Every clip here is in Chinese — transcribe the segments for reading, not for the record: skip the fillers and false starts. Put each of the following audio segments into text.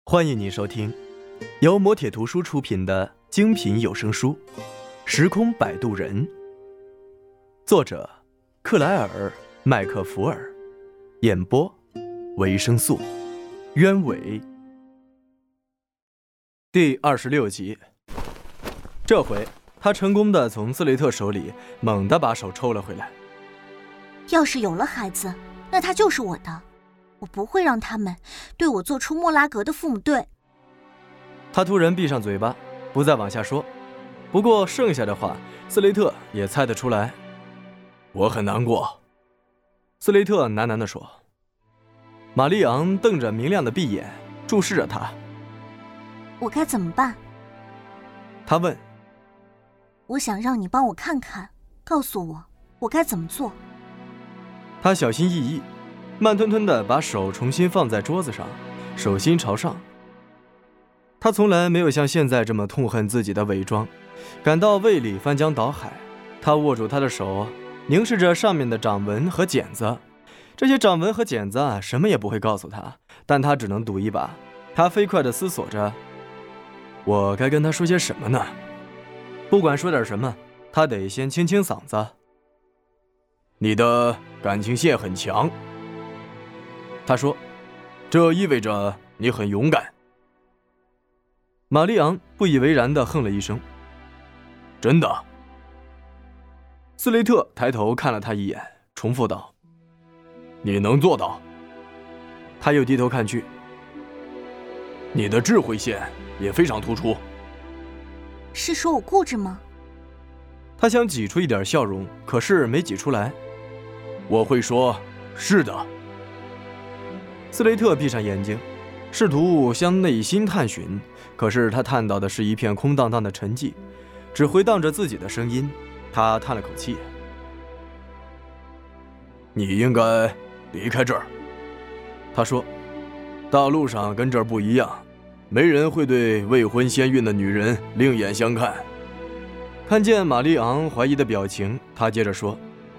欢迎您收听由磨铁图书出品的精品有声书《时空摆渡人》，作者克莱尔·麦克福尔，演播维生素。鸢尾第26集。这回他成功地从斯雷特手里猛地把手抽了回来。 要是有了孩子，那他就是我的，我不会让他们对我做出莫拉格的父母对。 他突然闭上嘴巴，不再往下说。不过剩下的话，斯雷特也猜得出来。我很难过，斯雷特喃喃地说。玛丽昂瞪着明亮的闭眼注视着他。 我该怎么办？ 他问。 我想让你帮我看看，告诉我该怎么做。 他小心翼翼慢吞吞地把手重新放在桌子上，手心朝上。他从来没有像现在这么痛恨自己的伪装，感到胃里翻江倒海。他握住他的手，凝视着上面的掌纹和茧子。这些掌纹和茧子什么也不会告诉他，但他只能赌一把。他飞快地思索着，我该跟他说些什么呢？不管说点什么，他得先清清嗓子。你的感情线很强，他说，这意味着你很勇敢。玛丽昂不以为然地哼了一声。真的？斯雷特抬头看了他一眼，重复道，你能做到？他又低头看去。你的智慧线也非常突出。 是说我固执吗？ 他想挤出一点笑容，可是没挤出来。我会说是的。斯雷特闭上眼睛，试图向内心探寻，可是他探到的是一片空荡荡的沉寂，只回荡着自己的声音。他叹了口气。你应该离开这儿，他说，大陆上跟这儿不一样，没人会对未婚先孕的女人另眼相看。看见玛丽昂怀疑的表情，他接着说，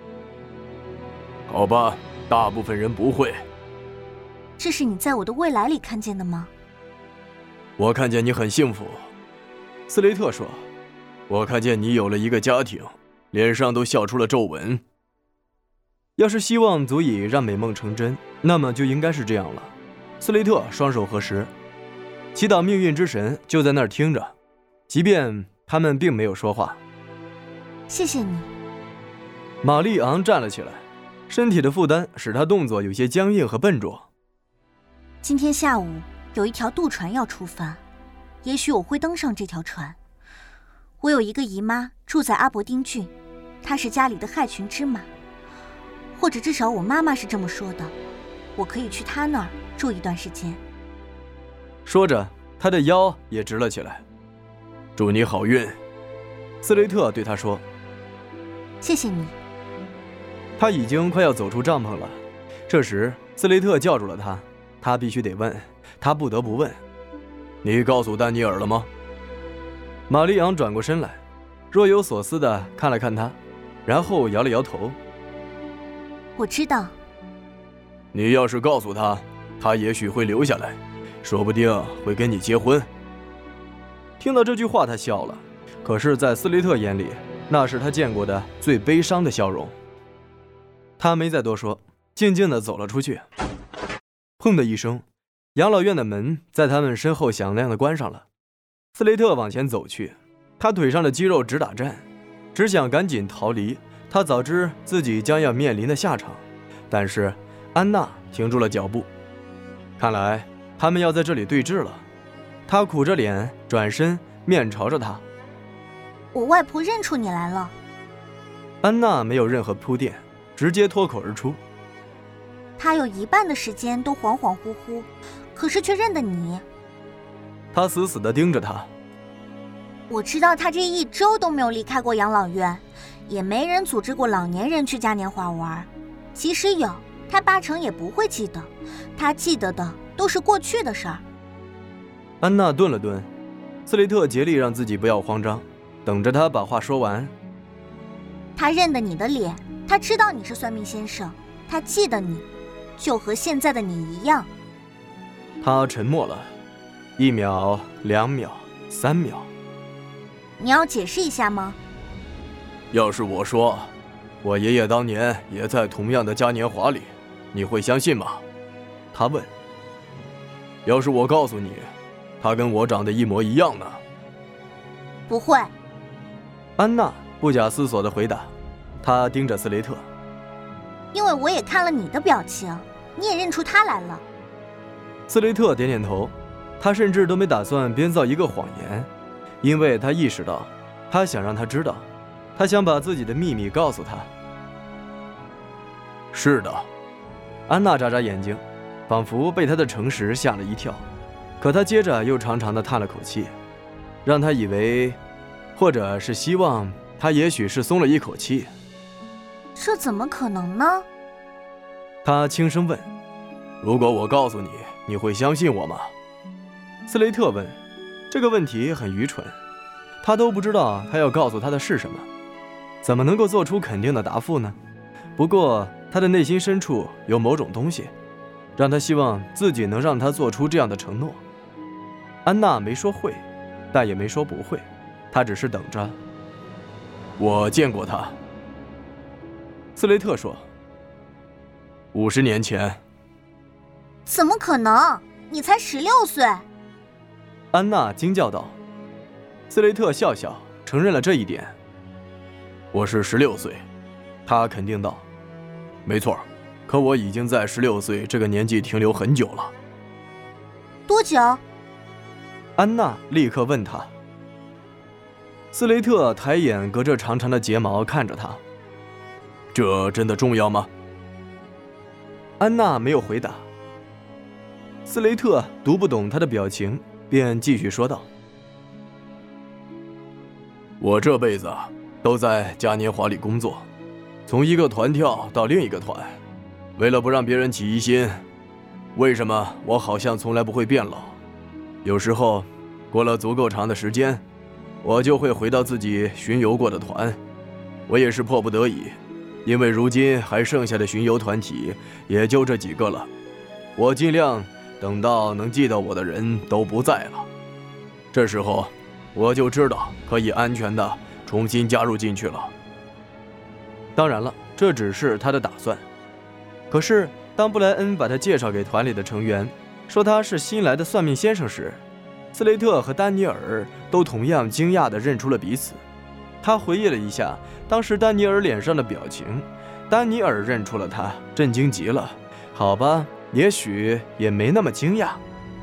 好吧，大部分人不会。 这是你在我的未来里看见的吗？ 我看见你很幸福，斯雷特说，我看见你有了一个家庭，脸上都笑出了皱纹。要是希望足以让美梦成真，那么就应该是这样了。斯雷特双手合十，祈祷命运之神就在那儿听着，即便他们并没有说话。 谢谢你。 玛丽昂站了起来，身体的负担使她动作有些僵硬和笨拙。 今天下午有一条渡船要出发，也许我会登上这条船。我有一个姨妈住在阿伯丁郡，她是家里的害群之马，或者至少我妈妈是这么说的。我可以去她那儿住一段时间。 说着，他的腰也直了起来。祝你好运，斯雷特对他说。 谢谢你。 他已经快要走出帐篷了。这时斯雷特叫住了他，他必须得问，他不得不问，你告诉丹尼尔了吗？玛丽昂转过身来，若有所思地看了看他，然后摇了摇头。 我知道。 你要是告诉他，他也许会留下来，说不定会跟你结婚。听到这句话，他笑了，可是在斯雷特眼里，那是他见过的最悲伤的笑容。他没再多说，静静地走了出去。砰的一声，养老院的门在他们身后响亮地关上了。斯雷特往前走去，他腿上的肌肉直打颤，只想赶紧逃离他早知自己将要面临的下场。但是安娜停住了脚步，看来他们要在这里对峙了。他苦着脸转身面朝着他。 我外婆认出你来了。 安娜没有任何铺垫，直接脱口而出。 她有一半的时间都恍恍惚惚，可是却认得你。 他死死地盯着他。 我知道他这一周都没有离开过养老院，也没人组织过老年人去嘉年华玩。即使有，他八成也不会记得，他记得的都是过去的事儿。 安娜顿了顿，斯雷特竭力让自己不要慌张，等着他把话说完。 他认得你的脸，他知道你是算命先生，他记得你，就和现在的你一样。 他沉默了， 1秒、2秒、3秒。 你要解释一下吗？ 要是我说，我爷爷当年也在同样的嘉年华里，你会相信吗？他问。要是我告诉你，他跟我长得一模一样呢？ 不会。 安娜不假思索地回答。她盯着斯雷特。 因为我也看了你的表情，你也认出他来了。 斯雷特点点头，他甚至都没打算编造一个谎言，因为他意识到，他想让他知道，他想把自己的秘密告诉他。是的，安娜眨眨眼睛，仿佛被他的诚实吓了一跳，可他接着又长长地叹了口气，让他以为，或者是希望他也许是松了一口气。 这怎么可能呢？ 他轻声问。如果我告诉你，你会相信我吗？斯雷特问。这个问题很愚蠢，他都不知道他要告诉他的是什么，怎么能够做出肯定的答复呢？不过他的内心深处有某种东西，让他希望自己能让他做出这样的承诺。安娜没说会，但也没说不会，她只是等着。我见过他。斯雷特说。50年前。 怎么可能？你才16岁。 安娜惊叫道。斯雷特笑笑，承认了这一点。我是16岁，他肯定道。没错，可我已经在16岁这个年纪停留很久了。 多久？ 安娜立刻问他。斯雷特抬眼隔着长长的睫毛看着他。这真的重要吗？安娜没有回答。斯雷特读不懂他的表情，便继续说道。我这辈子都在嘉年华里工作，从一个团跳到另一个团，为了不让别人起疑心，为什么我好像从来不会变老？有时候过了足够长的时间，我就会回到自己巡游过的团。我也是迫不得已，因为如今还剩下的巡游团体也就这几个了。我尽量等到能记得我的人都不在了，这时候我就知道可以安全地重新加入进去了。当然了，这只是他的打算。可是当布莱恩把他介绍给团里的成员，说他是新来的算命先生时，斯雷特和丹尼尔都同样惊讶地认出了彼此。他回忆了一下当时丹尼尔脸上的表情，丹尼尔认出了他，震惊极了。好吧，也许也没那么惊讶。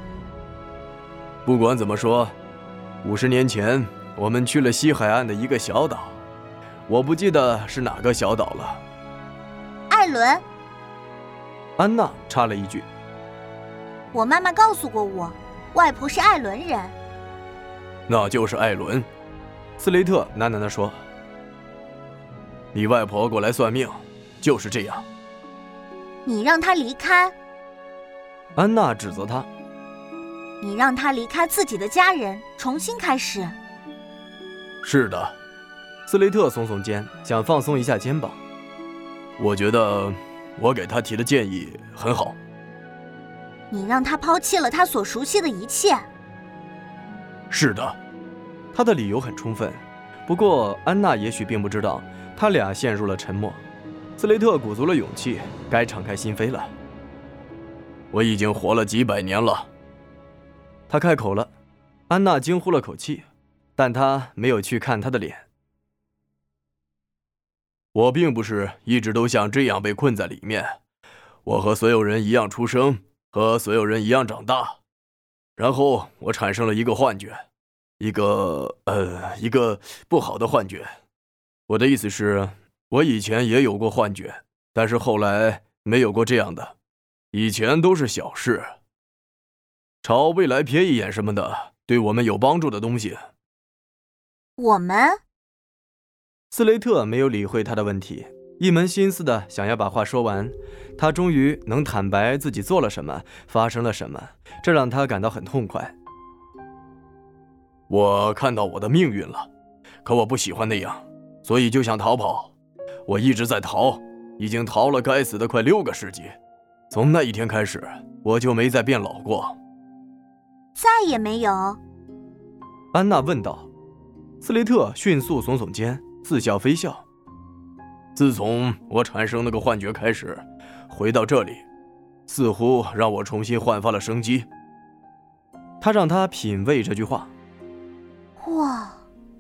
不管怎么说，50年前我们去了西海岸的一个小岛，我不记得是哪个小岛了。 艾伦。 安娜插了一句。 我妈妈告诉过我，外婆是艾伦人。 那就是艾伦。斯雷特喃喃地说。你外婆过来算命，就是这样。 你让她离开。 安娜指责他。 你让她离开自己的家人，重新开始。 是的。斯雷特耸耸肩，想放松一下肩膀。我觉得我给他提的建议很好。 你让他抛弃了他所熟悉的一切。 是的。他的理由很充分，不过安娜也许并不知道，他俩陷入了沉默。斯雷特鼓足了勇气，该敞开心扉了。我已经活了几百年了。他开口了。安娜惊呼了口气，但她没有去看他的脸。我并不是一直都像这样被困在里面，我和所有人一样出生，和所有人一样长大，然后我产生了一个幻觉，一个不好的幻觉。我的意思是，我以前也有过幻觉，但是后来没有过这样的，以前都是小事，朝未来瞥一眼什么的，对我们有帮助的东西。 我们？ 斯雷特没有理会他的问题，一门心思的想要把话说完。他终于能坦白自己做了什么，发生了什么，这让他感到很痛快。我看到我的命运了，可我不喜欢那样，所以就想逃跑。我一直在逃，已经逃了该死的快6个世纪。从那一天开始，我就没再变老过。 再也没有？ 安娜问道。斯雷特迅速耸耸肩，似笑非笑。自从我产生那个幻觉开始，回到这里，似乎让我重新焕发了生机。他让他品味这句话。 哇，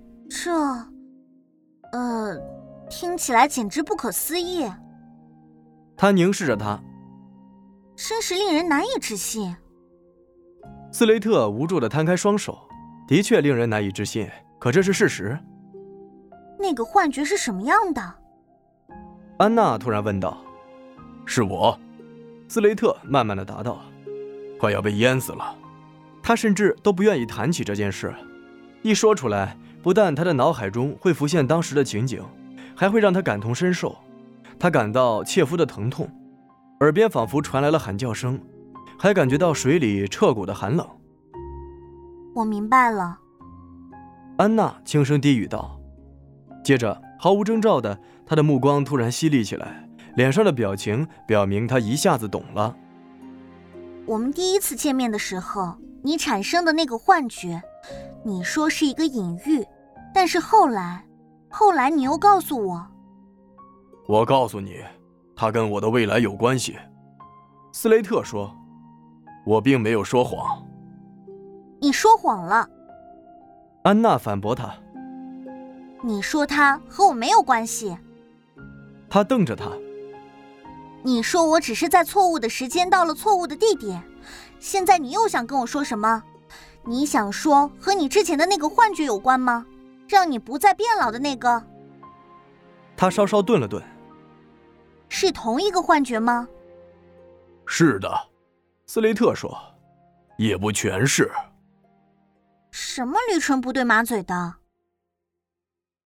听起来简直不可思议。 他凝视着他， 真是令人难以置信。 斯雷特无助地摊开双手，的确令人难以置信，可这是事实。 那个幻觉是什么样的？ 安娜突然问道。是我，斯雷特慢慢地答道，快要被淹死了。他甚至都不愿意谈起这件事，一说出来，不但他的脑海中会浮现当时的情景，还会让他感同身受。他感到切肤的疼痛，耳边仿佛传来了喊叫声，还感觉到水里彻骨的寒冷。 我明白了， 安娜轻声低语道。接着毫无征兆的，她的目光突然犀利起来，脸上的表情表明她一下子懂了。 我们第一次见面的时候，你产生的那个幻觉，你说是一个隐喻，但是后来你又告诉我告诉你，它跟我的未来有关系。斯雷特说，我并没有说谎。 你说谎了。 安娜反驳他。 你说它和我没有关系。 他瞪着他。 你说我只是在错误的时间到了错误的地点，现在你又想跟我说什么？你想说和你之前的那个幻觉有关吗？让你不再变老的那个？ 他稍稍顿了顿。 是同一个幻觉吗？ 是的，斯雷特说，也不全是。 什么驴唇不对马嘴的？